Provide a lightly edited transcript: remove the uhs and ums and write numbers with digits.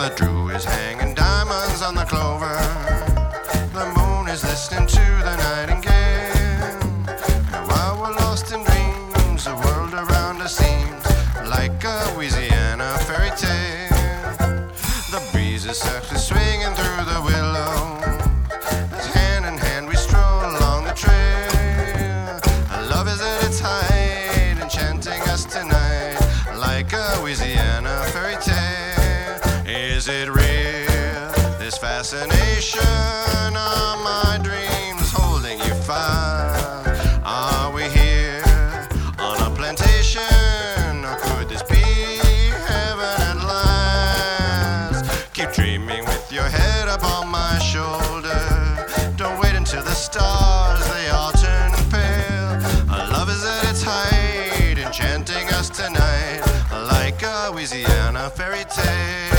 The dew is hanging diamonds on the clover. The moon is listening to the nightingale. And while we're lost in dreams, the world around us seems like a Louisiana fairy tale. The breeze is softly swinging through the willows, as hand in hand we stroll along the trail. Love is at its height, enchanting us tonight like a Louisiana fairy tale. Is it real, this fascination? Are my dreams holding you fast? Are we here on a plantation, or could this be heaven at last? Keep dreaming with your head up on my shoulder. Don't wait until the stars, they all turn pale. Our love is at its height, enchanting us tonight like a Louisiana fairy tale.